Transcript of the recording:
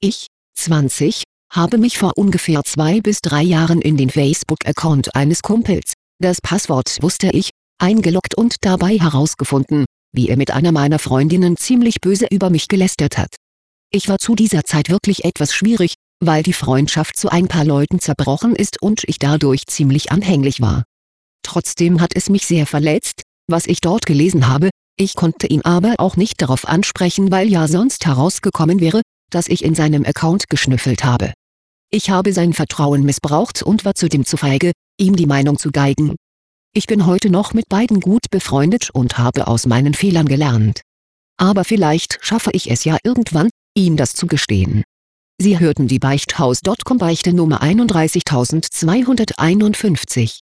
Ich, 20, habe mich vor ungefähr 2 bis 3 Jahren in den Facebook-Account eines Kumpels, das Passwort wusste ich, eingeloggt und dabei herausgefunden, wie er mit einer meiner Freundinnen ziemlich böse über mich gelästert hat. Ich war zu dieser Zeit wirklich etwas schwierig, weil die Freundschaft zu ein paar Leuten zerbrochen ist und ich dadurch ziemlich anhänglich war. Trotzdem hat es mich sehr verletzt, was ich dort gelesen habe, ich konnte ihn aber auch nicht darauf ansprechen, weil ja sonst herausgekommen wäre, dass ich in seinem Account geschnüffelt habe. Ich habe sein Vertrauen missbraucht und war zudem zu feige, ihm die Meinung zu geigen. Ich bin heute noch mit beiden gut befreundet und habe aus meinen Fehlern gelernt. Aber vielleicht schaffe ich es ja irgendwann, ihm das zu gestehen. Sie hörten die Beichthaus.com Beichte Nummer 31251.